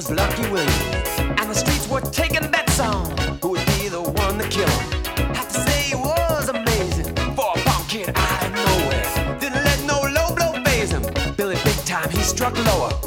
was Lucky Williams. And the streets were taking that song. Who would be the one to kill him? Have to say it was amazing for a punk kid out of nowhere. Didn't let no low blow faze him. Billy Big Time, he struck lower.